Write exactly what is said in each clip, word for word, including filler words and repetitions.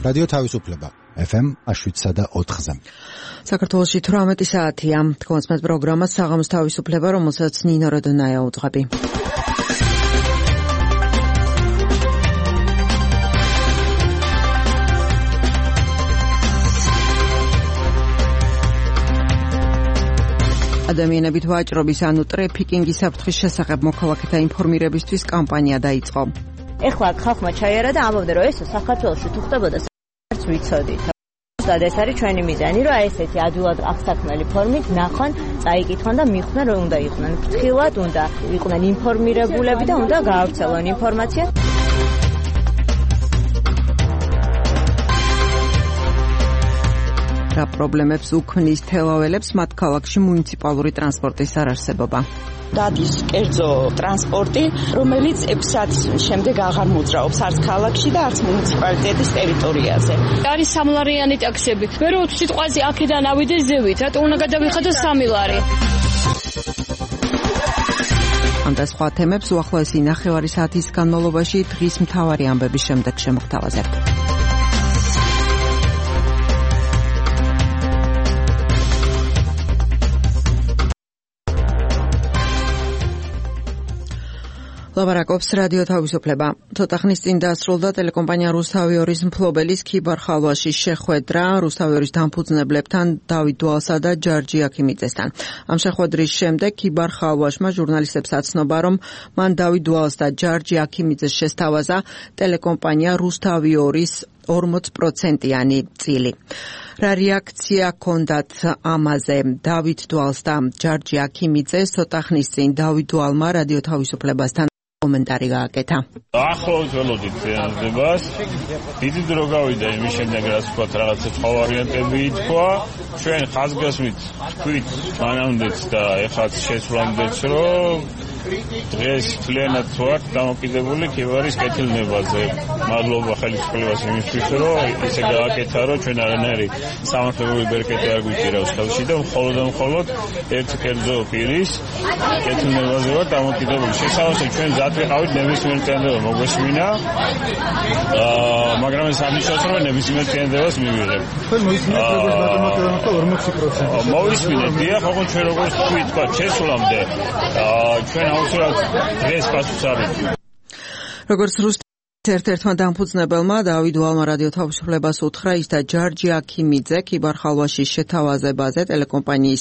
რადიო თავისუფლება ეფ ემ შვიდსა და ოთხზე. საქართველოში თვრამეტი საათია. თქვენს პროგრამა საღამოს თავისუფლება, რომელსაც ნინო როდონაია უძღვები. ადამიანებით ვაჭრობის ანუ ტრეფიკინგის საფრთხის შესახებ მოქალაქეთა ინფორმირებისთვის კამპანია დაიწყო. ეხლა ხალხმა ჩაიარა და ამბობდა, რომ ეს საქართველოში თუ ხდებოდა საერთოდ ვიცოდით. ეს არის ჩვენი მიზანი, რომ აი ესეთი ადვილად აღსაქმელი ფორმით ნახონ, წაიკითხონ და მიხვდნენ, რომ უნდა იყვნენ ფრთხილად, უნდა იყვნენ ინფორმირებულები და უნდა გაავრცელონ ინფორმაცია. რა პრობლემებს უქმნის თელაველებს მათ ქალაქში მუნიციპალური ტრანსპორტის არარსებობა. დადის კერძო ტრანსპორტი, რომელიც ექვს საათის შემდეგ აღარ მოძრაობს არც ქალაქში და არც მუნიციპალიტეტის ტერიტორიაზე. არის სამლარიანი ტაქსები. მე რო სიტყვაზე აქედან ავიდე ზევით, რატო უნდა გადავიხადო სამი ლარი? ამ და სხვა თემებს უახლოესი ნახევარი საათის განმავლობაში დღის მთავარი ამბების შემდეგ შემოგთავაზებთ. ლაბარაკობს რადიო თავისუფლება. ცოტა ხნის წინ დასრულდა ტელეკომპანია რუსთავი ორის მფლობელის ქიბარ ხალვაშის შეხვედრა რუსთავი ორის დამფუძნებლებთან დავით დვალსა და ჯარჯი აქიმიძესთან. ამ შეხვედრის შემდეგ ქიბარ ხალვაშმა ჟურნალისტებს აცნობა, რომ მან დავით დვალს და ჯარჯი აქიმიძეს შესთავაზა ტელეკომპანია რუსთავი ორის ორმოც პროცენტიანი წილი. რა რეაქცია ჰქონდათ ამაზე დავით დვალს და ჯარჯი აქიმიძეს ცოტა ხნის წინ დავით დვალმა რადიო თავისუფლებასთან კომენტარი გააკეთა. ახლავთ ველოდით ზიანებას. დიდი დრო გავიდა იმის შემდეგ, რაც ვთქვათ, რაღაცა სხვა ვარიანტები ითქვა. ჩვენ ხაზგასმით თქვით მანამდეც და ეხლაც შესვლამდეც, რომ დღეს მთლიანად ვართ დამოკიდებული ქიბარის კეთილნებაზე. მადლობა ხელისუფლებას იმისთვის, რომ ისე გააკეთა, რომ ჩვენ არანაირი სამართლებრივი ბერკეტი არ გვიჭირავს ხელში და მხოლოდ და მხოლოდ ერთი კერძო პირის კეთილნებაზე ვართ დამოკიდებული. შესაბამისად ჩვენ მზად ვიყავით ნებისმიერ წინადადება მოგვესმინა, მაგრამ ეს ამნიშნავს, რომ ნებისმიერ წინადადებას მივიღებთ. თქვენ მოისმინეთ როგორც ბატონმა ორმოცი პროცენტი. მოვისმინეთ, დიახ, ოღონდ ჩვენ როგორც თქვით, თქვა შესვლამდე ჩვენ აუცილებლად დღეს პასუხს არ ვიღებთ. როგორც რუსეთის ერთ-ერთმა დამფუძნებელმა დავით დვალმა რადიო თავისუფლებას უთხრა, ის და ჯარჯი აქიმიძე ქიბარ ხალვაშის შეთავაზებაზე ტელეკომპანიის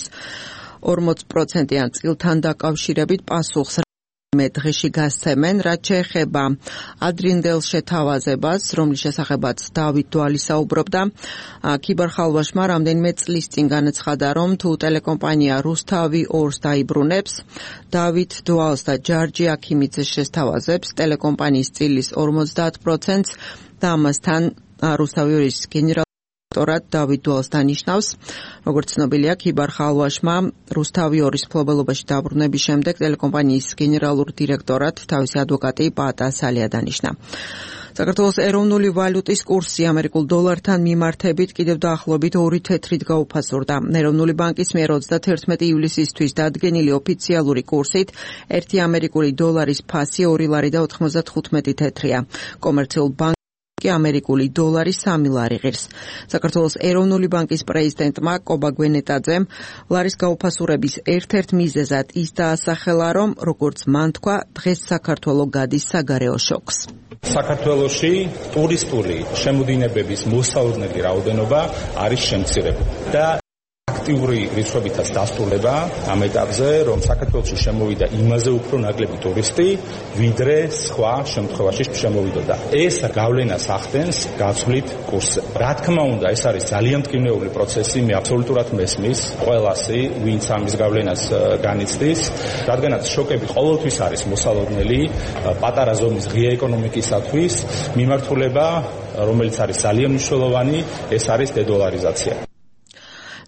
ორმოც პროცენტიან წილთან დაკავშირებით პასუხს მე დღეში გასცემენ, რაც შეეხება ადრინდელ შეთავაზებას, რომლის შესახებაც დავით დვალი საუბრობდა. ქიბარ ხალვაშმა რამდენიმე წლის წინ განაცხადა, რომ თუ ტელეკომპანია რუსთავი ორს დაიბრუნებს, დავით დვალს და ჯარჯი აქიმიძეს შესთავაზებს ტელეკომპანიის წილის ორმოცდაათ პროცენტს და ამასთან რუსთავი ორის გენერალ ტორად დავით დვალს დანიშნავს. როგორც ცნობილია, ქიბარ ხალვაშმა რუსთავი ორის მფლობელობაში დაბრუნების შემდეგ ტელეკომპანიის გენერალურ დირექტორად თავისი ადვოკატი პაატა სალია დანიშნა. საქართველოს ეროვნული ვალუტის კურსი ამერიკულ დოლართან მიმართებით კიდევ დაახლოებით ორი თეთრით გაუფასურდა. ეროვნული ბანკის მიერ ოცდაათერთმეტი ივლისისთვის დადგენილი ოფიციალური კურსით ერთი ამერიკული დოლარის ფასი ორი ლარი და ოთხმოცდათხუთმეტი თეთრია. კომერციულ ბანკ ამერიკული დოლარი სამი ლარი ღირს. საქართველოს ეროვნული ბანკის პრეზიდენტმა კობა გვენეტაძემ ლარის გაუფასურების ერთ-ერთ მიზეზად ის დაასახელა, რომ როგორც მან თქვა, დღეს საქართველო გადის საგარეო შოკს. საქართველოში ტურისტული შემოდინებების მოსალოდნელი რაოდენობა არის შემცირებული და აქტიური რიცხვებითაც დასტურდება ამ ეტაპზე, რომ საქართველოში შემოვიდა იმაზე უფრო ნაკლები ტურისტი, ვიდრე სხვა შემთხვევაში შემოვიდოდა. ეს გავლენას ახდენს გაცვლით კურსზე. რა თქმა უნდა, ეს არის ძალიან მტკივნეული პროცესი, მე აბსოლუტურად მესმის ყველასი, ვინც ამის გავლენას განიცდის, რადგანაც შოკები ყოველთვის არის მოსალოდნელი პატარა ზომის ღია ეკონომიკისათვის, მიმართულება, რომელიც არის ძალიან მნიშვნელოვანი, ეს არის დედოლარიზაცია.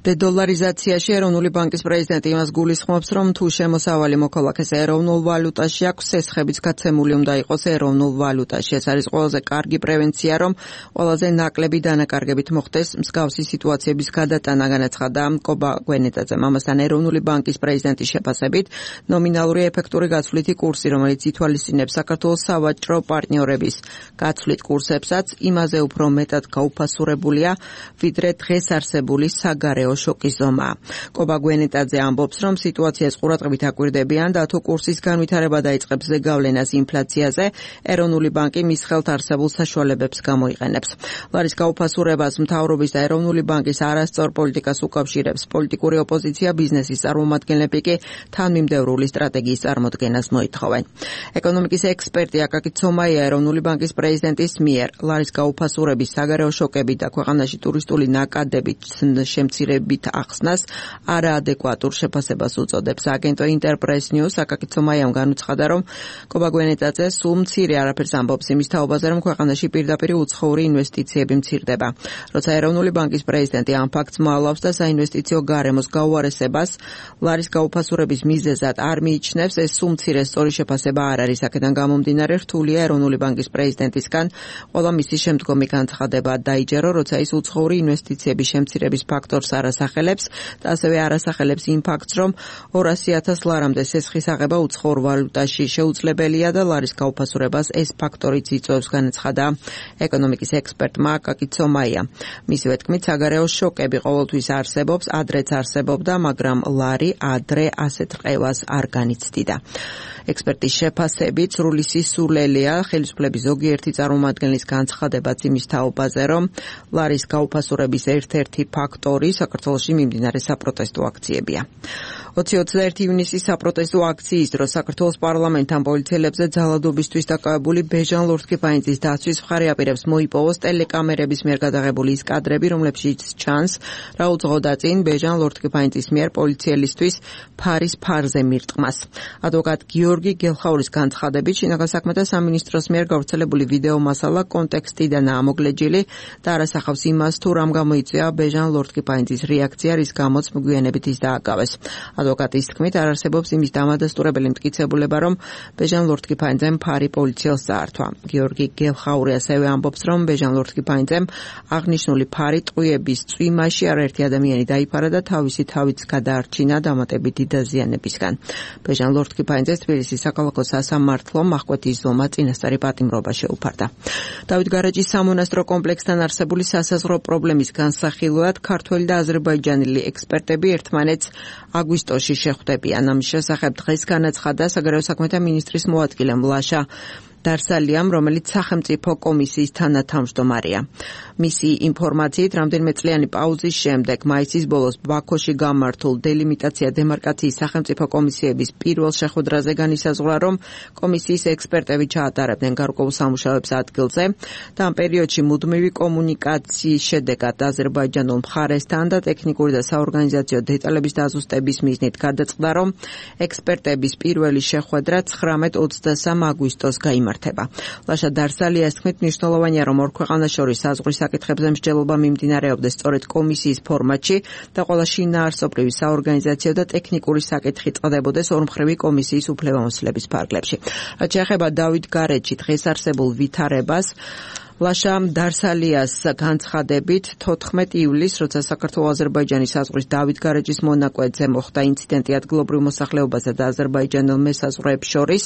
დედოლარიზაციაში ეროვნული ბანკის პრეზიდენტი იმას გულისხმობს, რომ თუ შემოსავალი მოქალაქეს ეროვნულ ვალუტაში აქვს, სესხებიც გაცემული უნდა იყოს ეროვნულ ვალუტაში. ეს არის ყველაზე კარგი პრევენცია, რომ ყველაზე ნაკლები დანაკარგებით მოხდეს მსგავსი სიტუაციების გადატანა, განაცხადა კობა გვენეტაძემ. ამასთან ეროვნული ბანკის პრეზიდენტის შეფასებით, ნომინალური ეფექტური გაცვლითი კურსი, რომელიც ითვალისწინებს საქართველოს სავაჭრო პარტნიორების გაცვლით კურსებსაც, იმაზე უფრო მეტად გაუფასურებულია, ვიდრე დღეს არსებული საგარეო შოკის ზომა. კობა გვენეტაძე ამბობს, რომ სიტუაციას ყურადღებით აკვირდებიან და თუ კურსის განვითარება დაიწყებს ზეგავლენას ინფლაციაზე, ეროვნული ბანკი მის ხელთ არსებულ საშუალებებს გამოიყენებს. ლარის გაუფასურებას მთავრობის და ეროვნული ბანკის არასწორ პოლიტიკას უკავშირებს პოლიტიკური ოპოზიცია, ბიზნესის წარმომადგენლები კი თანმიმდევრული სტრატეგიის წარმოდგენას მოითხოვენ. ეკონომიკის ექსპერტი აკაკი ცომაია ეროვნული ბანკის პრეზიდენტის მიერ ლარის გაუფასურების საგარეო შოკები და ქვეყანაში ტურისტული ნაკადებით შემცირებით ახსნას არაადეკვატურ შეფასებას უწოდებს. აგენტო ინტერპრეს ნიუს აკაკი ცომაიამ განუცხადა, რომ კობა გვენეტაძე სულ მცირე არაფერს ამბობს იმის თაობაზე, რომ ქვეყანაში პირდაპირ უცხოური ინვესტიციები მცირდება. როცა ეროვნული ბანკის პრეზიდენტი ამ ფაქტს მოალავს და საინვესტიციო გარემოს გაუარესებას ლარის გაუფასურების მიზეზად არ მიიჩნევს, ეს სულ მცირე სწორი შეფასება არ არის. აქედან გამომდინარე, რთულია ეროვნული ბანკის პრეზიდენტისგან ყველა მისი შემდგომი განცხადება დაიჯერო, როცა ის უცხოური ინვესტიციების შემცირების ფაქტორს არასახელებს და ასევე არასახელებს იმ ფაქტს, რომ ორასი ათას ლარამდე სესხის აღება უცხოურ ვალუტაში შეუძლებელია და ლარის გაუფასურებას ეს ფაქტორიც იწვევს, განაცხადა ეკონომიკის ექსპერტმა აკაკი ცომაია. მისივე თქმით, საგარეო შოკები ყოველთვის არსებობს, ადრეც არსებობდა, მაგრამ ლარი ადრე ასეთ რყევას არ განიცდიდა. ექსპერტის შეფასებით სრული სისულელია ხელისუფლების ზოგიერთი წარმომადგენლის განცხადებაც იმის თაობაზე, რომ ლარის გაუფასურების ერთ-ერთი ფაქტორი საქართველოში მიმდინარე საპროტესტო აქციებია. ოცი ოცდაერთი ივნისის საპროტესტო აქციის დროს საქართველოს პარლამენტთან პოლიციელებზე ძალადობისთვის დაკავებული ბეჟან ლორთქიფანიძის დაცვის მხარე აპირებს მოიპოვოს ტელეკამერების მიერ გადაღებული ის კადრები, რომლებშიც ჩანს რა უძღოდა წინ ბეჟან ლორთქიფანიძის მიერ პოლიციელისთვის ფარის ფარზე მირტყმას. ადვოკატ გიორგი გელხაურის განცხადებით, შინაგან საქმეთა სამინისტროს მიერ გავრცელებული ვიდეო მასალა კონტექსტიდან ამოგლეჯილი და არასახავს იმას, თუ რამ გამოიწვია ბეჟან ლორთქიფანიძის რეაქცია, რის გამოც მოგვიანებით ის დააკავეს. ადვოკატის თქმით, არ არსებობს იმის დამადასტურებელი მტკიცებულება, რომ ბეჟან ლორთქიფანიძემ ფარი პოლიციელს დაართვა. გიორგი გელხაური ასევე ამბობს, რომ ბეჟან ლორთქიფანიძემ აღნიშნული ფარი ტყვიების წვიმაში არაერთი ადამიანი დაიფარა და თავისი თავიც გადაარჩინა დამატებითი დაზიანებისგან. ბეჟან ლორთქიფანიძეს თბილისის საქალაქო სასამართლომ აღკვეთის ზომა წინასწარი პატიმრობა შეუფარდა. დავით გარეჯის სამონასტრო კომპლექსთან არსებული სასაზღვრო პრობლემის განსახილვად ქართველი და აზერბაიჯანელი ექსპერტები ერთმანეთს აგვისტოში შეხვდებიან. ამის შესახებ დღეს განაცხადა საგარეო საქმეთა მინისტრის მოადგილე ლაშა დარსალიამ, რომელიც სახელმწიფო კომისიის თანათავმჯდომარეა. მისი ინფორმაციით, რამდენიმე წლიანი პაუზის შემდეგ მაისის ბოლოს ბაქოში გამართულ დელიმიტაცია დემარკაციის სახელმწიფო კომისიების პირველ შეხვედრაზე განისაზღვრა, რომ კომისიის ექსპერტები ჩაატარებდნენ გარკვეულ სამუშაოებს ადგილზე და ამ პერიოდში მუდმივი კომუნიკაციის შედეგად აზერბაიჯანულ მხარესთან და ტექნიკური და საორგანიზაციო დეტალების დაზუსტების მიზნით გადაწყდა, რომ ექსპერტების პირველი შეხვედრა ცხრამეტ ოცდასამ აგვისტოს გაიმართა. ლაშა დარსალიას თქმით, მნიშვნელოვანია, რომ ორ ქვეყანას შორის საზღვრის საკითხებზე მსჯელობა მიმდინარეობდეს სწორედ კომისიის ფორმატში და ყველა შინაარსობრივი საორგანიზაციო და ტექნიკური საკითხი წყდებოდეს ორმხრივი კომისიის უფლებამოსილების ფარგლებში. რაც შეეხება დავით გარეჯი დღეს არსებულ ვითარებას, ლაშა დარსალიას განცხადებით, თოთხმეტი ივლისს, როცა საქართველო-აზერბაიჯანის საზღვრის დავით გარეჯის მონაკვეთზე მოხდა ინციდენტი ადგილობრივ მოსახლეობასა და აზერბაიჯანელ მესაზღვრეებს შორის,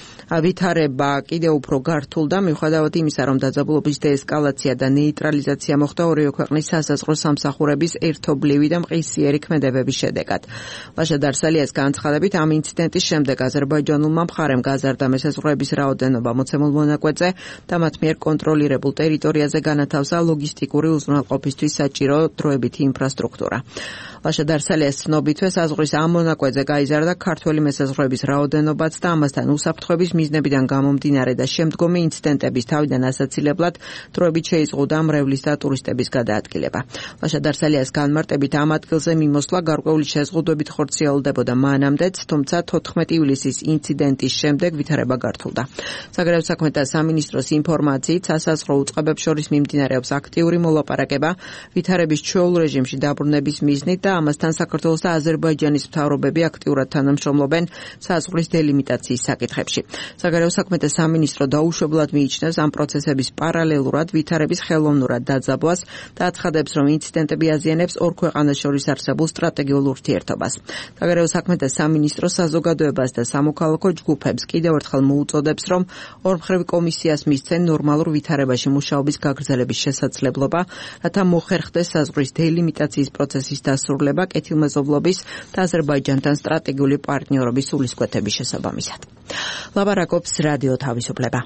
ვითარება კიდევ უფრო გართულდა, მიუხედავად იმისა, რომ დაძაბულობის დეესკალაცია და ნეიტრალიზაცია მოხდა ორივე ქვეყნის სასაზღვრო სამსახურების ერთობლივი და მყისიერი ქმედებების შედეგად. ლაშა დარსალიას განცხადებით, ამ ინციდენტის შემდეგ აზერბაიჯანულმა მხარემ გაზარდა მესაზღვრეების რაოდენობა მოცემულ მონაკვეთზე და მათ მიერ კონტროლირებულ ტერიტორიაზე განათავსა ლოგისტიკური უზრუნველყოფისთვის საჭირო დროებითი ინფრასტრუქტურა. ლაშა დარსალიას ცნობითვე საზღვრის ამ მონაკვეთზე გაიზარდა ქართველი მესაზღვრეების რაოდენობაც და ამასთან უსაფრთხოების მიზნებიდან გამომდინარე და შემდგომი ინციდენტების თავიდან ასაცილებლად დროებით შეიზღუდა მრევლის და ტურისტების გადაადგილება. ლაშა დარსალიას განმარტებით, ამ ადგილზე მიმოსვლა გარკვეული შეზღუდვებით ხორციელდებოდა მანამდეც, თუმცა თოთხმეტი ივლისის ინციდენტის შემდეგ ვითარება გართულდა. საგარეო საქმეთა სამინისტროს ინფორმაციით, სასაზღვრო უწყებებს შორის მიმდინარეობს აქტიური მოლაპარაკება ვითარების ჩვეულ რეჟიმში დაბრუნების მიზნით და და ამასთან საქართველოს და აზერბაიჯანის მთავრობები აქტიურად თანამშრომლობენ საზღვრის დელიმიტაციის საკითხებში. საგარეო საქმეთა სამინისტრო დაუშვებლად მიიჩნევს ამ პროცესების პარალელურად ვითარების ხელოვნურად დაძაბვას და აცხადებს, რომ ინციდენტები აზიანებს ორ ქვეყანას შორის არსებულ სტრატეგიულ ურთიერთობას. საგარეო საქმეთა სამინისტრო საზოგადოებას და სამოქალაქო ჯგუფებს კიდევ ერთხელ მოუწოდებს, რომ ორმხრივ კომისიას მისცენ ნორმალურ ვითარებაში მუშაობის გაგრძელების შესაძლებლობა, რათა მოხერხდეს საზღვრის დელიმიტაციის პროცესის დასრულება კეთილმეზობლობის და აზერბაიჯანთან სტრატეგიული პარტნიორობის სულისკვეთების შესაბამისად. ლაბარაკობს რადიო თავისუფლება.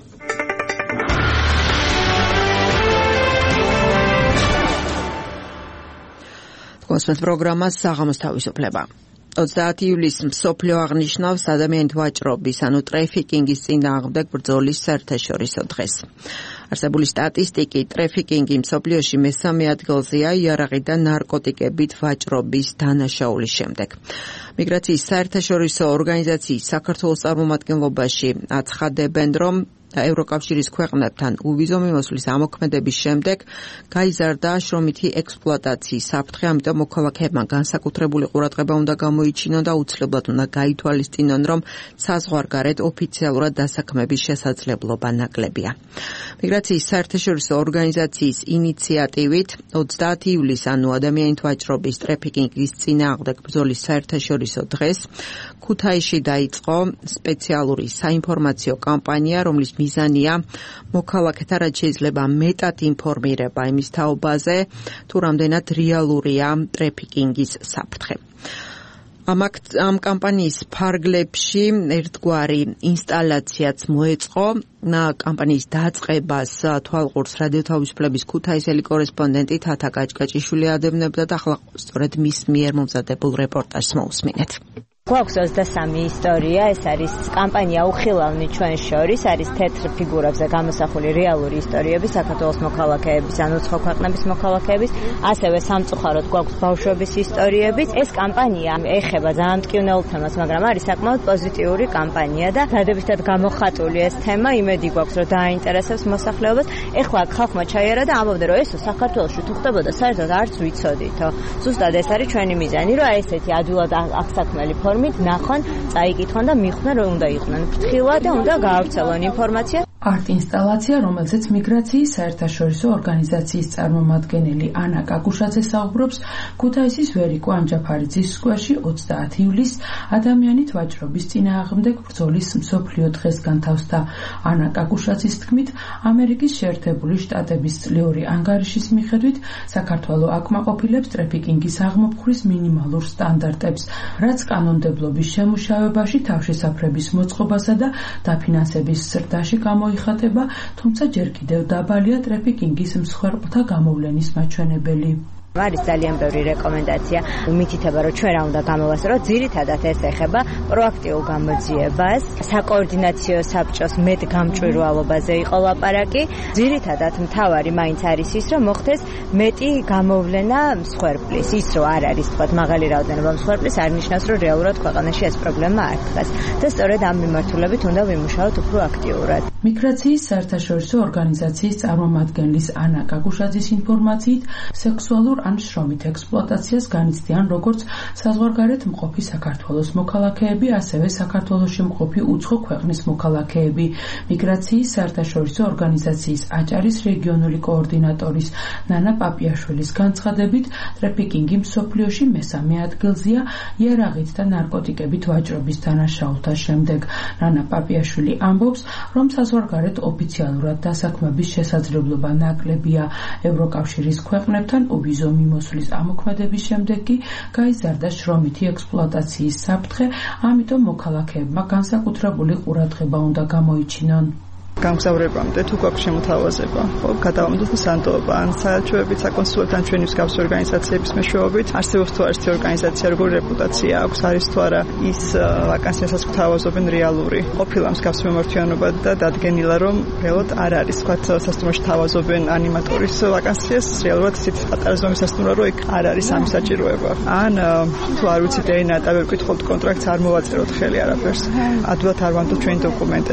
კონსპექტ პროგრამას საღამოს თავისუფლება. ოცდაათი ივლისს მსოფლიო აღნიშნავს ადამიანით ვაჭრობის, ანუ ტრეფიკინგის წინააღმდეგ ბრძოლის საერთაშორისო დღეს. არსებული სტატისტიკით, ტრეფიკინგი მსოფლიოში მესამე ადგილზეა იარაღი და ნარკოტიკებით ვაჭრობის დანაშაულის შემდეგ. მიგრაციის საერთაშორისო ორგანიზაციის საქართველოს წარმომადგენლობაში აცხადებენ, რომ ევროკავშირის ქვეყნებთან უვიზო მიმოსვლის ამოქმედების შემდეგ გაიზარდა შრომითი ექსპლუატაციის საფრთხე, ამიტომ მოქალაქეებმა განსაკუთრებული ყურადღება უნდა გამოიჩინონ და უცვლელად უნდა გაითვალისწინონ, რომ საზღვარგარეთ ოფიციალურად დასაქმების შესაძლებლობა ნაკლებია. მიგრაციის საერთაშორისო ორგანიზაციის ინიციატივით ოცდაათი ივლისს, ანუ ადამიანით ვაჭრობის ტრეფიკინგის წინააღმდეგ ბრძოლის საერთაშორისო დღეს ქუთაისში დაიწყო სპეციალური საინფორმაციო კამპანია, რომლის მიზანია მოქალაქეთა რაც შეიძლება მეტად ინფორმირება იმის თაობაზე, თუ რამდენად რეალურია ტრეფიკინგის საფრთხე. ამ ამ კამპანიის ფარგლებში ერთგვარი ინსტალაციაც მოეწყო. კამპანიის დაწყებას თვალყურს რადიო თავისუფლების ქუთაისელი კორესპონდენტი თათა კაჭკაჭიშვილი ადევნებდა და ახლა სწორედ მის მიერ მომზადებულ რეპორტაჟს მოусმინეთ. გვაქვს ოცდასამი ისტორია, ეს არის კამპანია უხილავნი ჩვენ შორის, არის თეთრ ფიგურებზე გამოსახული რეალური ისტორიები საქართველოს მოქალაქეების, ანუ სხვა ქვეყნების მოქალაქეების, ასევე სამწუხაროდ გვაქვს ბავშვების ისტორიებიც. ეს კამპანია ეხება ძალიან მტკივნეულ თემას, მაგრამ არის საკმაოდ პოზიტიური კამპანია და დადებითად გამოხატული ეს თემა, იმედი გვაქვს, რომ დააინტერესებს მოსახლეობას. ეხლა ხალხმა ჩაიარა და ამბობდა, რომ ესო საქართველოში თუ ხდებოდა, საერთოდ არც ვიცოდითო. ზუსტად ეს არის ჩვენი მიზანი, რომ ესეთი ადვილად აღსაქმელი მით ნახონ, წაიკითხონ და მიხვდნენ, რომ უნდა იყვნენ ფრთხილად და უნდა გაავრცელონ ინფორმაცია. არტ-ინსტალაცია, რომელზეც მიგრაციის საერთაშორისო ორგანიზაციის წარმომადგენელი ანა კაკუშაძე საუბრობს, ქუთაისის ვერიკო ანჯაფარიძის სკვერში ოცდაათი ივლისს ადამიანით ვაჭრობის წინააღმდეგ ბრძოლის მსოფლიო დღეს განთავსდა. ანა კაკუშაძის თქმით, ამერიკის შეერთებული შტატების წლიური ანგარიშის მიხედვით, საქართველო აკმაყოფილებს ტრეფიკინგის აღმოფხვრის მინიმალურ სტანდარტებს, რაც კანონმდებლობის შემუშავებაში თავშესაფრების მოწყობასა და დაფინანსების ზრდაში გამოიხატება, თუმცა ჯერ კიდევ დაბალია ტრეფიკინგის მსხვერპლთა გამოვლენის მაჩვენებელი. არის ძალიან ბევრი რეკომენდაცია, მითითება, რომ ჩვენ რა უნდა გამოვასწოროთ, ძირითადად ეს ეხება პროაქტიულ გამოძიებას, საკოორდინაციო საბჭოს მეტ გამჭვირვალობაზე იყო ლაპარაკი. ძირითადად მთავარი მაინც არის ის, რომ მოხდეს მეტი გამოვლენა მსხვერპლის. ის რომ არ არის თქვა მაღალი რაოდენობა მსხვერპლის, არ ნიშნავს, რომ რეალურად ქვეყანაში ეს პრობლემა არ დგას. და სწორედ ამ მიმართულებით უნდა ვიმუშაოთ უფრო აქტიურად. მიგრაციის საერთაშორისო ორგანიზაციის წარმომადგენლის ანა კაკუშაძის ინფორმაციით, სექსუალურ ან შრომით ექსპლუატაციას განიცდიან როგორც საზღვარგარეთ მყოფი საქართველოს მოქალაქეები, ასევე საქართველოში მყოფი უცხო ქვეყნის მოქალაქეები. მიგრაციის საერთაშორისო ორგანიზაციის აჭარის რეგიონული კოორდინატორის ნანა პაპიაშვილის განცხადებით, ტრეფიკინგი მსოფლიოში მესამე ადგილზეა იარაღით და ნარკოტიკებით ვაჭრობის დანაშაულთა შემდეგ. ნანა პაპიაშვილი ამბობს, რომ საზღვარგარეთ ოფიციალურად დასაქმების შესაძლებლობა ნაკლებია. ევროკავშირის ქვეყნებთან უვიზო მიმოსვლის ამოქმედების შემდეგ კი გაიზარდა შრომითი ექსპლუატაციის საფრთხე, ამიტომ მოქალაქეებმა განსაკუთრებული ყურადღება უნდა გამოიჩინონ. გამგზავრებამდე თუ გვაქვს შემოთავაზება, ხო, გადავამოწმოთ სანდოობა, ან საელჩოებით, საკონსულთან ჩვენი მსგავსი ორგანიზაციების მეშვეობით, არსებობს თუ არის ორგანიზაცია, როგორი რეპუტაცია აქვს, არის თუ არა ის ვაკანსიასაც გვთავაზობენ რეალური. ყოფილა მსგავსი მიმართულება და დადგენილა, რომ რეალურად არ არის, თქვა სასტუმროში თავაზობენ ანიმატორის ვაკანსიას, რეალურად ისეთი პატარა ზომის სასტუმრო, რომ იქ არ არის ამის საჭიროება. ან თუ არ ვიცით ენა და ვერ გკითხოთ კონტრაქტს, არ მოვაწეროთ ხელი არაფერს. ადვილად არ ვანდოთ ჩვენი დოკუმენტები.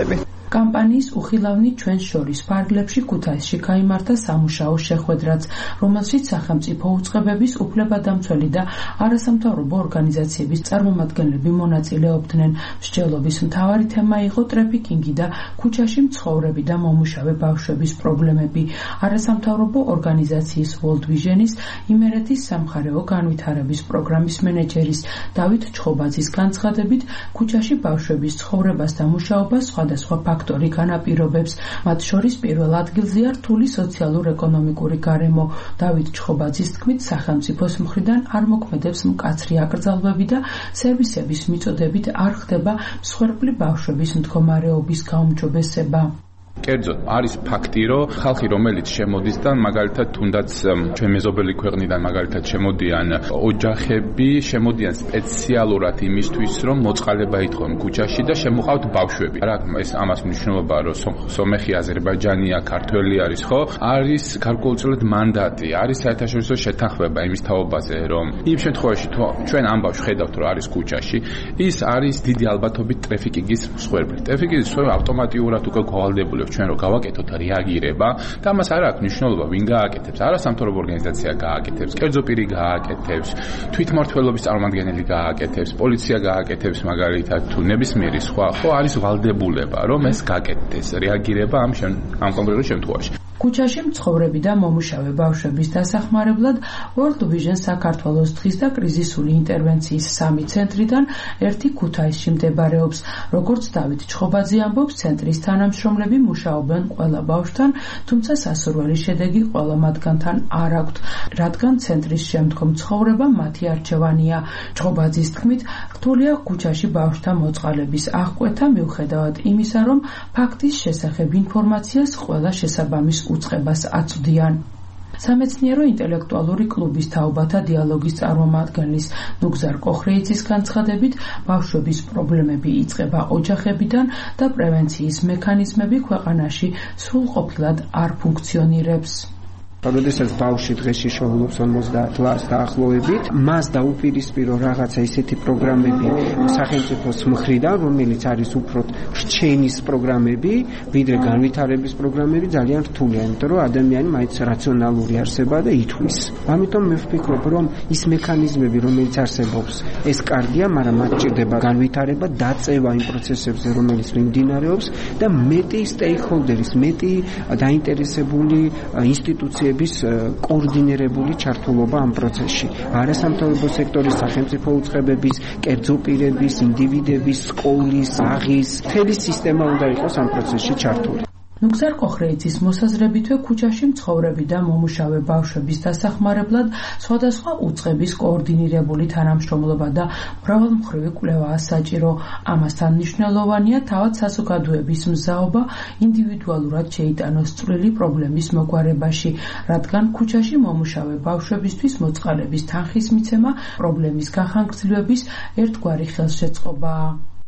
კამპანიის უხილავნი ჩვენს შორის ფარგლებში ქუთაისში გაიმართა სამუშაო შეხვედრაც, რომელშიც სახელმწიფო უწყებების, უფლებადამცველი და არასამთავრობო ორგანიზაციების წარმომადგენლები მონაწილეობდნენ. მსჯელობის მთავარი თემა იყო ტრაფიკინგი და ქუჩაში მცხოვრები და მომუშავე ბავშვების პრობლემები. არასამთავრობო ორგანიზაციის World Vision-ის იმერეთის სამხარეო განვითარების პროგრამის მენეჯერის დავით ჩხობაძის განცხადებით, ქუჩაში ბავშვების ცხოვრებას და მუშაობას სხვადასხვა ფაქტორი განაპირობებს. მათ შორის პირველ ადგილზეა რთული სოციალურ-ეკონომიკური გარემო. დავით ჩხობაძის თქმით, სახელმწიფოს მხრიდან არ მოქმედებს მკაცრი აკრძალვები და სერვისების მიწოდებით არ ხდება მსხვერპლი ბავშვების მდგომარეობის გაუმჯობესება. კერძოდ არის ფაქტი, რომ ხალხი რომელიც შემოდის და მაგალითად თუნდაც ჩვენ მეზობელი ქვეყნიდან მაგალითად შემოდიან ოჯახები, შემოდიან სპეციალურად იმისთვის, რომ მოწყალება ითხოვენ ქუჩაში და შემოყავთ ბავშვები. რა ეს ამას მნიშვნელობა, რომ სომეხი, აზერბაიჯანია, ქართველი არის, ხო? არის გარკვეულწილად მანდატი, არის საერთაშორისო შეთანხმება იმის თაობაზე, რომ იმ შემთხვევაში თუ ჩვენ ამ ბავშვს ხედავთ, რომ არის ქუჩაში, ის არის დიდი ალბათობით ტრაფიკინგის მსხვერპლი. ტრაფიკინგის მსხვერპლი ავტომატურად უკვე გვალდებულებს ჩვენ რომ გავაკეთოთ რეაგირება და ამას არ აქვს მნიშვნელობა ვინ გააკეთებს, არასამთავრობო ორგანიზაცია გააკეთებს, კერძო პირი გააკეთებს, თვითმმართველობის წარმომადგენელი გააკეთებს, პოლიცია გააკეთებს მაგალითად თუ ნებისმიერი სხვა, ხო არის ვალდებულება რომ ეს გააკეთდეს რეაგირება ამ ამ კონკრეტულ შემთხვევაში. ქუჩაში მცხოვრები და მომუშავე ბავშვების დასახმარებლად World Vision საქართველოს დღის და კრიზისული ინტერვენციის სამი ცენტრიდან ერთი ქუთაისში მდებარეობს. როგორც დავით ჩხობაძე ამბობს, ცენტრის თანამშრომლები მუშაობენ ყველა ბავშვთან, თუმცა სასურველი შედეგი ყველა მათგანთან არ აქვთ, რადგან ცენტრის შემდგომ ცხოვრება მათი არჩევანია. ჩხობაძის თქმით, რთულია ქუჩაში ბავშვთა მოწყალების აღკვეთა მიუხედავად იმისა, რომ ფაქტის შესახებ ინფორმაციას ყველა შესაბამის უწყებას აწვდიან. სამეცნიერო ინტელექტუალური კლუბის თაობათა დიალოგის წარმომადგენლის ნუგზარ კოხრეიძის განცხადებით, ბავშვების პრობლემები იწყება ოჯახებიდან და პრევენციის მექანიზმები ქვეყანაში სრულყოფილად არ ფუნქციონირებს. როდესაც ბავშვი დღეში შოულობს ორმოცდაათ ლარს დაახლოებით, მას დაუპირისპირო რაღაცა ისეთი პროგრამები სახელმწიფოს მხრიდან, რომელიც არის უფრო რჩენის პროგრამები, ვიდრე განვითარების პროგრამები, ძალიან რთულია, იმიტომ რომ ადამიანი მაინც რაციონალური არსებაა და ითვლის. ამიტომ მე ვფიქრობ, რომ ის მექანიზმები, რომელიც არსებობს, ეს კარგია, მაგრამ მათ ჭირდება განვითარება, დაწევა იმ პროცესებზე, რომელიც მიმდინარეობს და მეტი სტეიქჰოლდერის, მეტი დაინტერესებული ინსტიტუცია კოორდინირებული ჩართულობა ამ პროცესში. არასამთავრობო სექტორის, სახელმწიფო უწყებების, კერძო პირების, ინდივიდების, სკოლის, აღის, მთელი სისტემა უნდა იყოს ამ პროცესში ჩართული. ნუგზარ კოხრეიძის მოსაზრებითვე ქუჩაში მცხოვრები და მომუშავე ბავშვების დასახმარებლად სხვადასხვა უწყების კოორდინირებული თანამშრომლობა და მრავალმხრივი კვლევაა საჭირო. ამასთან მნიშვნელოვანია თავად საზოგადოების მზაობა ინდივიდუალურად შეიტანოს წვლილი პრობლემის მოგვარებაში, რადგან ქუჩაში მომუშავე ბავშვებისთვის მოწყალების თანხის მიცემა პრობლემის გახანგრძლივების ერთგვარი ხელშეწყობაა.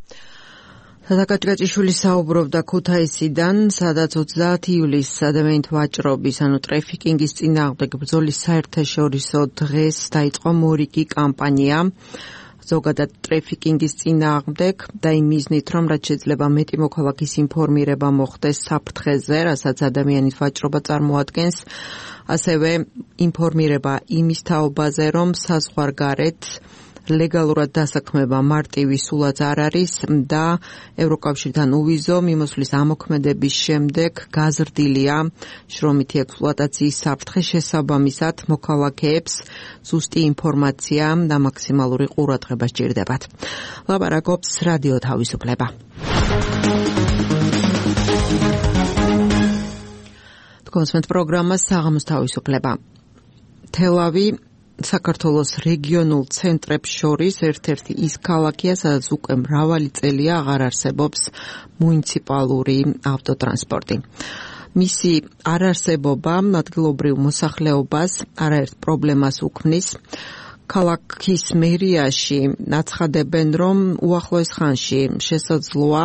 სადაკაჭკაჭიშვილი საუბრობდა ქუთაისიდან, სადაც ოცდაათი ივლისს ადამიანით ვაჭრობის, ანუ ტრაფიკინგის წინააღმდეგ ბრძოლის საერთაშორისო დღეს დაიწყო მორიგი კამპანია. ზოგადად ტრაფიკინგის წინააღმდეგ და იმ მიზნით, რომ რაც შეიძლება მეტი მოქალაქის ინფორმირება მოხდეს საფრთხეზე, რასაც ადამიანით ვაჭრობა წარმოადგენს, ასევე ინფორმირება იმის თაობაზე, რომ საზღვარგარეთ ლეგალურად დასაქმება მარტივი სულაც არ არის და ევროკავშირთან უვიზო მიმოსვლის ამოქმედების შემდეგ გაზრდილია შრომითი ექსპლუატაციის საფრთხე შესაბამისად მოქალაქეებს ზუსტი ინფორმაცია და მაქსიმალური ყურადღება სჭირდებათ. ლაპარაკობს რადიო თავისუფლება. კონსმეთ პროგრამა საღამოს თავისუფლება. თელავი საქართველოს რეგიონულ ცენტრებს შორის ერთ-ერთი ის ქალაქია, სადაც უკვე მრავალი წელია აღარ არსებობს მუნიციპალური ავტოტრანსპორტი. მისი არარსებობა ადგილობრივ მოსახლეობას არაერთ პრობლემას უქმნის. ქალაქის მერიაში აცხადებენ, რომ უახლოეს ხანში შესაძლოა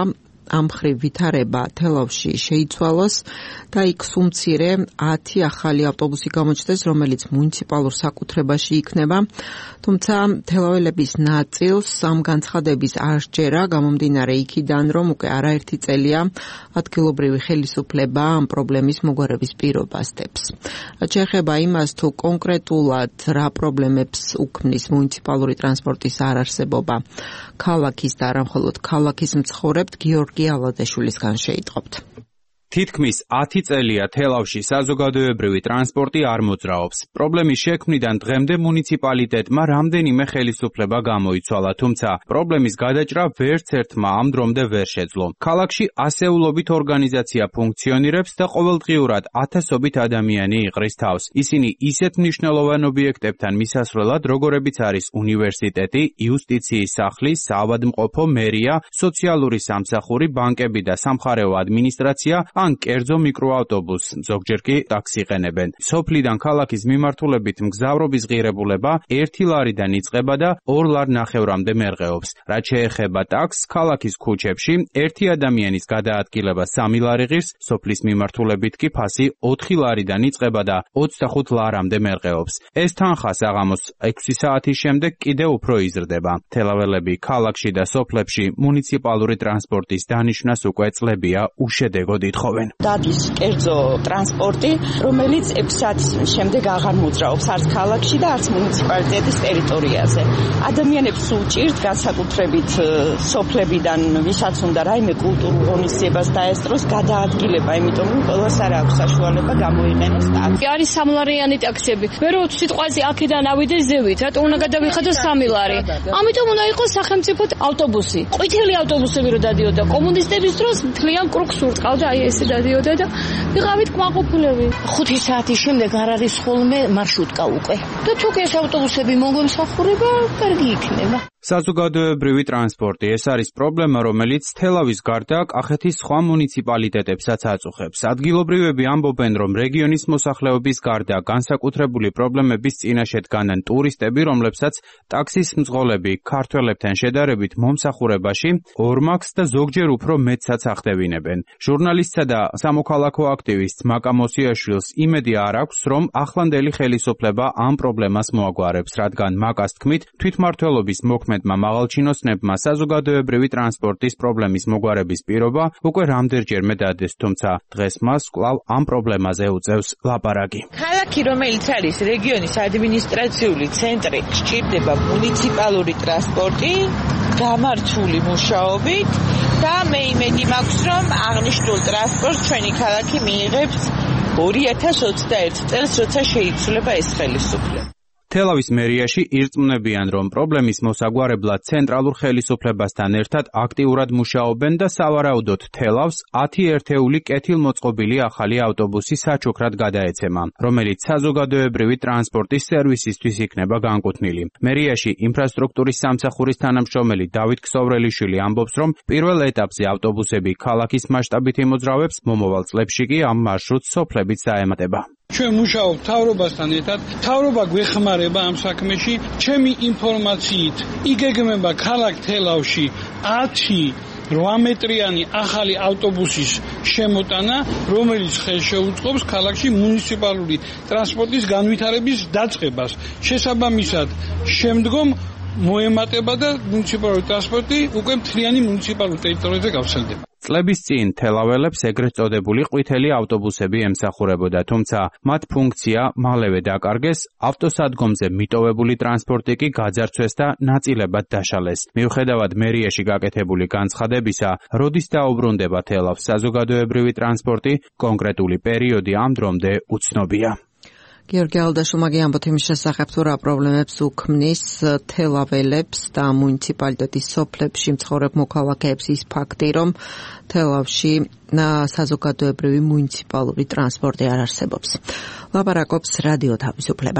ამ ხრივ ვითარება თელავში შეიცვალოს და იქ სუმცირე ათი ახალი ავტობუსი გამოჩნდეს, რომელიც მუნიციპალურ საკუთრებაში იქნება. თუმცა თელაველების ნაწილს ამ განცხადების არ სჯერა, გამომდინარე იქიდან, რომ უკვე არაერთი წელია ადგილობრივი ხელისუფლება ამ პრობლემის მოგვარების პირობას დებს. რაც შეეხება იმას, თუ კონკრეტულად რა პრობლემებს უქმნის მუნიციპალური ტრანსპორტის არარსებობა ქალაქის და არა მხოლოდ ქალაქის მცხოვრებთ, გიორგი ალადაშვილისგან შეიტყობთ. თითქმის ათი წელია თელავში საზოგადოებრივი ტრანსპორტი არ მოძრაობს. პრობლემის შექმნიდან დღემდე მუნიციპალიტეტმა რამდენიმე ხელისუფლება გამოიცვალა, თუმცა პრობლემის გადაჭრა ვერც ერთმა ამ დრომდე ვერ შეძლო. ქალაქში ასეულობით ორგანიზაცია ფუნქციონირებს და ყოველდღიურად ათასობით ადამიანი იყრის თავს. ისინი ისეთ მნიშვნელოვან ობიექტებთან მისასვლელად, როგორებიც არის უნივერსიტეტი, იუსტიციის სახლი, საავადმყოფო, მერია, სოციალური სამსახური, ბანკები და სამხარეო ადმინისტრაცია ან კერძო მიკროავტობუსს, ზოგჯერ კი ტაქსი იყენებენ. სოფლიდან ქალაქის მიმართულებით მგზავრობის ღირებულება ერთი ლარიდან იწყება და ორ ლარ ნახევრამდე მერყეობს. რაც შეეხება ტაქსს, ქალაქის ქუჩებში ერთი ადამიანის გადაადგილება სამი ლარი ღირს, სოფლის მიმართულებით კი ფასი ოთხი ლარიდან იწყება და ოცდახუთ ლარამდე მერყეობს. ეს თანხა საღამოს ექვსი საათის შემდეგ კიდევ უფრო იზრდება. თელაველები ქალაქში და სოფლებში მუნიციპალური ტრანსპორტის დანიშვნას უკვე წლებია უშედეგოდ ითხოვენ. დადის კერძო ტრანსპორტი, რომელიც ექვსი საათის შემდეგ აღარ მოძრაობს არც ქალაქში და არც მუნიციპალიტეტის ტერიტორიაზე. ადამიანებს უჭირთ განსაკუთრებით სოფლებიდან, ვისაც უნდა რაიმე კულტურულ ღონისძიებას დაესწროს, გადაადგილება, იმიტომ რომ ყველას არ აქვს საშუალება გამოიყენოს ტაქსი. არის სამლარიანი ტაქსები. მე რო სიტყვაზე აქედან ავიდე ზევით, რატო უნდა გადავიხადო სამი ლარი. ამიტომ უნდა იყოს სახელმწიფო ავტობუსი. ყვითელი ავტობუსები რო დადიოდა კომუნისტების დროს, მთლიან კრუგს ურტყავდა აი ეს დადიოდა და ვიყავით კმაყოფილები. ხუთი საათის შემდეგ არ არის ხოლმე მარშრუტკა უკვე. და თუ ეს ავტობუსები მოგვემსახურება, კარგი იქნება. საზოგადოებრივი ტრანსპორტი ეს არის პრობლემა, რომელიც თელავის გარდა კახეთის სხვა მუნიციპალიტეტებსაც აწუხებს. ადგილობრივები ამბობენ, რომ რეგიონის მოსახლეობის გარდა განსაკუთრებული პრობლემების წინაშე დგანან ტურისტები, რომლებსაც ტაქსის მძღოლები ქართველებთან შედარებით მომსახურებაში ორმაგს და ზოგჯერ უფრო მეტსაც ახდევინებენ. ჟურნალისტსა და სამოქალაქო აქტივისტ მაკა მოსიაშვილს იმედი არ აქვს, რომ ახლანდელი ხელისუფლება ამ პრობლემას მოაგვარებს, რადგან მაკას თქმით, თვითმმართველობის მოქმედება მაღალჩინოსნებმა საზოგადოებრივი ტრანსპორტის პრობლემის მოგვარების პირობა უკვე რამდენჯერმე დადეს, თუმცა დღეს მას კვლავ ამ პრობლემაზე უწევს ლაპარაკი. ქალაქი, რომელიც არის რეგიონის ადმინისტრაციული ცენტრი, სჭირდება მუნიციპალური ტრანსპორტი გამართული მუშაობით და მე იმედი მაქვს, რომ აღნიშნულ ტრანსპორტს ჩვენი ქალაქი მიიღებს ორი ათას ოცდაერთი წელს, როცა შეიცვლება ეს ხელისუფლება. თელავის მერიაში ირწმუნებიან, რომ პრობლემის მოსაგვარებლად ცენტრალურ ხელისუფლებასთან ერთად აქტიურად მუშაობენ და სავარაუდოდ თელავს ათი ერთეული კეთილმოწყობილი ახალი ავტობუსი საჩუქრად გადაეცემა, რომელიც საზოგადოებრივი ტრანსპორტის სერვისისთვის იქნება განკუთვნილი. მერიაში ინფრასტრუქტურის სამსახურის თანამშრომელი დავით ქსოვრელიშვილი ამბობს, რომ პირველ ეტაპზე ავტობუსები ქალაქის მასშტაბით იმოძრავებს, მომავალ წლებში კი ამ მარშრუტს სოფლებიც დაემატება. ჩვენ მუშაობთ მთავრობასთან ერთად, მთავრობა გვეხმარება ამ საქმეში. ჩემი ინფორმაციით იგეგმება ქალაქ თელავში ათი რვამეტრიანი ახალი ავტობუსის შემოტანა, რომელიც ხელშეუწყობს ქალაქში მუნიციპალური ტრანსპორტის განვითარების დაწყებას. შესაბამისად, შემდგომ მოემატება და მუნიციპალური ტრანსპორტი უკვე მთლიანი მუნიციპალურ ტერიტორიაზე გავრცელდება. წლების წინ თელაველებს ეგრეთ წოდებული ყვითელი ავტობუსები ემსახურებოდა, თუმცა მათ ფუნქცია მალევე დაკარგეს, ავტოსადგომზე მიტოვებული ტრანსპორტი კი გაძარცვეს და ნაწილებად დაშალეს. მიუხედავად მერიაში გაკეთებული განცხადებისა, როდის დაუბრუნდება თელავს საზოგადოებრივი ტრანსპორტი, კონკრეტული პერიოდი ამ დრომდე უცნობია. გიორგი ალდაშვილმა ამბობთ იმის შესახებ, თუ რა პრობლემებს უქმნის თელაველებს და მუნიციპალიტეტის სოფლებში მცხოვრებ მოქალაქეებს ის ფაქტი, რომ თელავში საზოგადოებრივი მუნიციპალური ტრანსპორტი არ არსებობს. ლაპარაკობს რადიო თავისუფლება.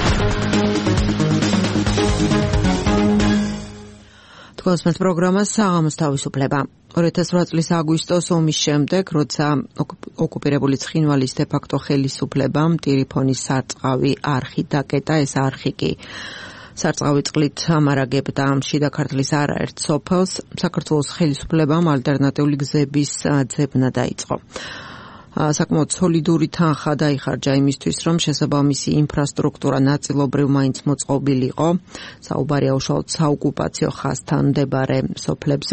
თქვენს პროგრამას საღამოს თავისუფლება. ორი ათას ოთხ წლის აგვისტოს ომის შემდეგ, როცა ოკუპირებული ცხინვალის დე-ფაქტო ხელისუფლებამ ტირიფონის სარწყავი არხი დაკეტა, ეს არხი კი სარწყავი წყლით ამარაგებდა შიდა ქართლის არაერთ სოფელს. საქართველოს ხელისუფლებამ ალტერნატიული გზების ძებნა დაიწყო. საკმაოდ სოლიდური თანხა დაიხარჯა იმისთვის, რომ შესაბამისი ინფრასტრუქტურა ნაწილობრივ მაინც მოწყობილიყო. საუბარია უშუალოდ საოკუპაციო ხაზთან მდებარე სოფლებზე.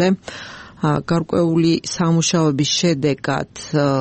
გარკვეული სამუშაოების შედეგად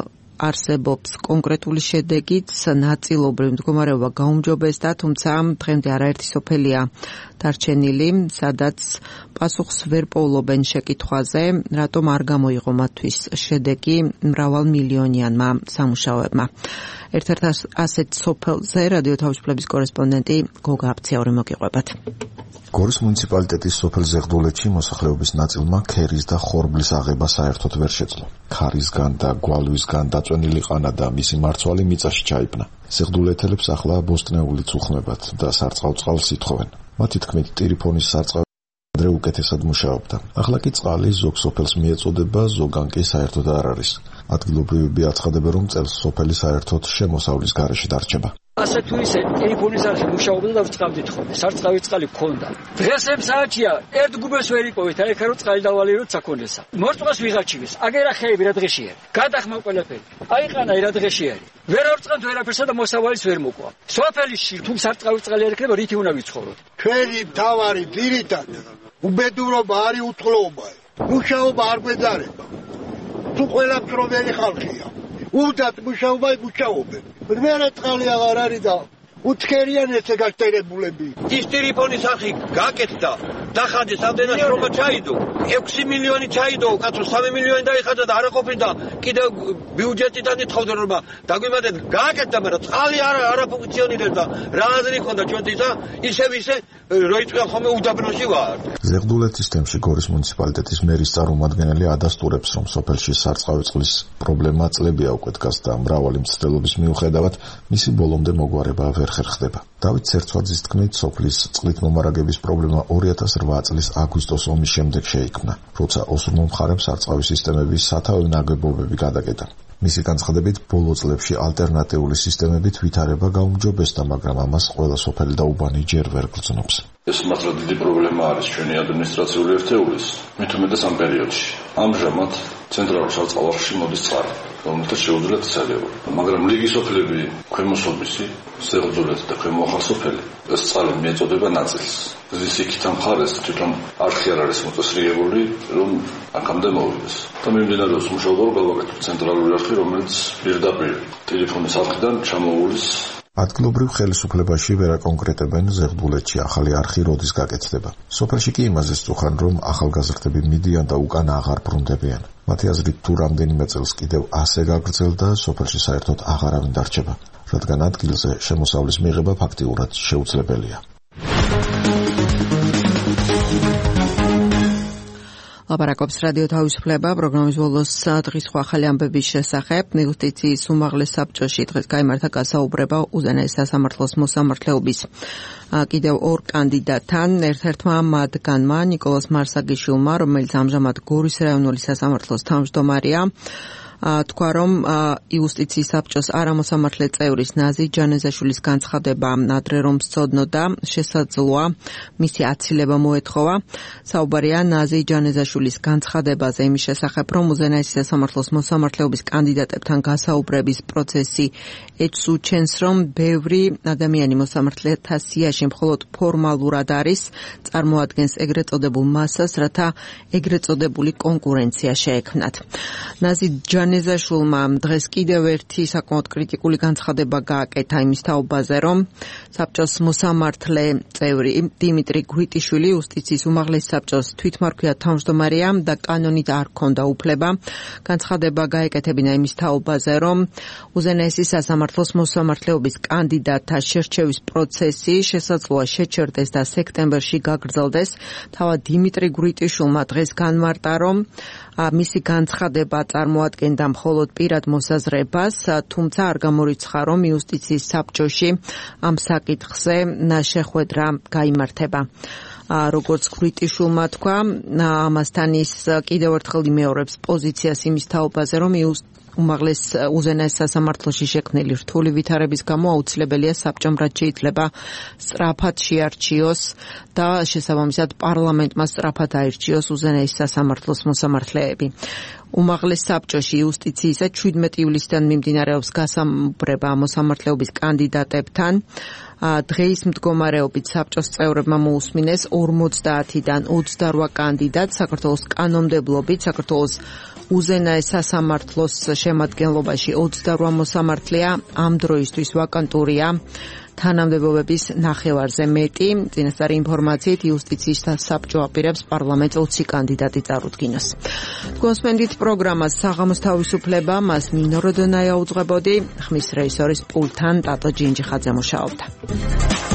არსებობს კონკრეტული შედეგიც, ნაწილობრივ მდგომარეობა გაუმჯობესდა, თუმცა დღემდე არაერთი სოფელია დარჩენილი, სადაც პასუხს ვერ პოულობენ შეკითხვაზე, რატომ არ გამოიღო მათთვის შედეგი მრავალმილიონიანმა სამუშაოებმა. ერთ-ერთ ასეთ სოფელზე რადიო თავისუფლების კორესპონდენტი გოგა აფციაური მოგიყვებათ. გორის მუნიციპალიტეტის სოფელ ზეღდულეთში მოსახლეობის ნაწილმა ქერის და ხორბლის აღება საერთოდ ვერ შეძლო. ქარისგან და გვალვისგან დაწვენილი ყანა და მისი მარცვალი მიწაში ჩაიბნა. ზეღდულეთელებს ახლა ბოსტნეულიც უხმებათ და სარწყავ წყალს ითხოვენ. მათი თქმით, ტირიფონის სარწყავი ადრე უკეთესად მუშაობდა. ახლა კი წყალი ზოგ სოფელს მიეწოდება, ზოგან კი საერთოდ არ არის. ადგილობრივები აცხადებენ, რომ წელს სოფელი საერთოდ შემოსავლის გარეშე დარჩება. ასე თუ ისე ტელეფონის არხი მუშაობდა და ვწყავდით ხოლმე. სარწყავი წყალი გქონდა. დღეს ამ საათია ერთ გუბეს ვერ იპოვეთ, აი ხარო წყალი დავალიეროთ საქონლესა. მორწყოს ვიღაჩივეს. აგერა ხეები რა დღეშია. გადახმა ყველაფერი. აი ყანა რა დღეშია. ვერ ავწყანთ ვერაფერსა და მოსავალიც ვერ მოყვა. სოფელში თუ სარწყავი წყალი არ იქნება, რითი უნდა ვიცხოვროთ? ჩვენი მთავარი ძირითად უბედურობა არის უთხრობა. მუშაობა არ გვეძარება. თუ ყველა პრობლემი ხალხია. უდათ მუშაობა მუშაობენ. მერე წყალი აღარ არის და უცხერიან ესე გაშტერებულები. ის ტელეფონის არხი გაკეთდა. დახადეს ამდენად რომ ჩაიდო. ექვსი მილიონი ჩაიდო, კაცო სამი მილიონი დაიხადა და არ ყოფილა კიდევ ბიუჯეტიდან ითხოვდა რომ დაგვიმატეთ. გააკეთდა, მაგრამ წყალი არ არ ფუნქციონირებდა. რა აზრი ქონდა ჩვენთვის? ისევ ისე როიწვია ხოლმე უდაბნოში ვარ. ზეღდულეთის თემში გორის მუნიციპალიტეტის მერის წარმომადგენელი ადასტურებს, რომ სოფელში სარწყავი წყლის პრობლემა წლებია უკვე დგას და მრავალი მცდელობის მიუხედავად მისი ბოლომდე მოგვარება ვერ ხერხდება. დავით ცერცვაძის თქმით, სოფლის წყლით მომარაგების პრობლემა ორი ათას რვა წლის აგვისტოს ომის შემდეგ შეიქმნა, როცა ოსურმო მხარემ სარწყავი სისტემების სათავე ნაგებობები გადაკეტა. მისი განცხადებით, ბოლო წლებში ალტერნატიული სისტემებით ვითარება გაუმჯობესდა, მაგრამ ამას ყველა სოფელი და უბანი ჯერ ვერ გრძნობს. ეს მართლა დიდი პრობლემა არის ჩვენი ადმინისტრაციული ერთეულის, მით უმეტეს ამ პერიოდში. ამჟამად ცენტრალურ სარწყავში მოდის წყალი, რომელთა შეუძლიათ ცალება. მაგრამ ლიგის სოფლები, ქვემოსოფისი, ზეღდულეთი და ქვემო ახალსოფელი ეს წყალი მიეწოდება ნაწილს. ზის იქით მხარეს თვითონ არხი არ არის მოწესრიგებული, რომ აქამდე მოვიდეს. და მიმდინარეობს მუშაობა რომ გავაკეთოთ ცენტრალური არხი, რომელიც პირდაპირ ტელეფონის არხიდან ჩამოუვლის. ადგილობრივ ხელისუფლებაში ვერ აკონკრეტებენ ზეღდულეთში ახალი არხი როდის გაკეთდება. სოფელში კი იმაზე სწუხან, რომ ახალგაზრდები მიდიან და უკან აღარ ბრუნდებიან. მათი აზრით, თუ რამდენიმე წელს კიდევ ასე გაგრძელდა, სოფელში საერთოდ აღარავინ დარჩება, რადგან ადგილზე შემოსავლის მიღება ფაქტიურად შეუძლებელია. ლაპარაკობს რადიო თავისუფლება, პროგრამის ბოლოს დღის ახალი ამბების შესახებ. იუსტიციის უმაღლეს საბჭოში დღეს გაიმართა გასაუბრება უზენაეს სასამართლოს მოსამართლეობის კიდევ ორ კანდიდატთან. ერთ-ერთმა მათგანმა ნიკოლას მარსაგიშვილმა, რომელიც ამჟამად გორის რაიონული სასამართლოს თავმჯდომარეა, თქვა, რომ იუსტიციის საბჭოს არამოსამართლე წევრის ნაზი ჯანეზაშვილის განცხადება ადრე რომ სცოდნოდა, შესაძლოა მისი აცილება მოეთხოვა. საუბარია ნაზი ჯანეზაშვილის განცხადებაზე იმის შესახებ, რომ უზენაესი სასამართლოს მოსამართლეობის კანდიდატებთან გასაუბრების პროცესი ეჭვს უჩენს, რომ ბევრი ადამიანი მოსამართლეთა სიაში მხოლოდ ფორმალურად არის, წარმოადგენს ეგრეთ წოდებულ მასას, რათა ეგრეთ წოდებული კონკურენცია შეექმნათ. ნაზი ჯანეზაშვილმა დღეს კიდევ ერთი საკმაოდ კრიტიკული განცხადება გააკეთა იმის თაობაზე, რომ საბჭოს მოსამართლე წევრი დიმიტრი გვიტიშვილი იუსტიციის უმაღლეს საბჭოს თვითმარქვია თავმჯდომარეა და კანონით არ ჰქონდა უფლება. განცხადება გაეკეთებინა იმის თაობაზე, რომ უზენაესი სასამართლოს მოსამართლეობის კანდიდატთა შერჩევის პროცესი შესაძლოა შეჩერდეს და სექტემბერში გაგრძელდეს. თავად დიმიტრი გვიტიშვილმა დღეს განმარტა, რომ მისი განცხადება წარმოადგენდა მხოლოდ პირად მოსაზრებას, თუმცა არ გამორიცხა, რომ იუსტიციის საბჭოში ამ საკითხზე შეხვედრა გაიმართება. როგორც ხრიტიშულმა თქვა, ამასთან ის კიდევ ერთხელ იმეორებს პოზიციას იმის თაობაზე, რომ უმაღლეს უზენაეს სასამართლოში შექმნილი რთული ვითარების გამო აუცილებელია საბჭომ რაც შეიძლება სწრაფად შეარჩიოს და შესაბამისად პარლამენტმა სწრაფად აირჩიოს უზენაეს სასამართლოს მოსამართლეები. უმაღლეს საბჭოში იუსტიციისა ჩვიდმეტი ივლისიდან მიმდინარეობს გასამუბრება მოსამართლეობის კანდიდატებთან. დღეის მდგომარეობით საბჭოს წევრებმა მოусმინეს ორმოცდაათიდან ოცდარვა კანდიდატ საქართველოს კანონმდებლობით საქართველოს უზენაეს სასამართლოს შემადგენლობაში ოცდარვა მოსამართლეა, ამ დროისთვის ვაკანტურია თანამდებობების ნახევარზე მეტი. წინასწარი ინფორმაციით იუსტიციის საბჭო აპირებს პარლამენტს ოცი კანდიდატი წარუდგინოს. გოსმენდით პროგრამას საღამოს თავისუფლება, მას ნინო როდონაია უძღვებოდი, ხმის რეჟისორის პულტთან ტატო ჯინჯიხაძე მუშაობდა.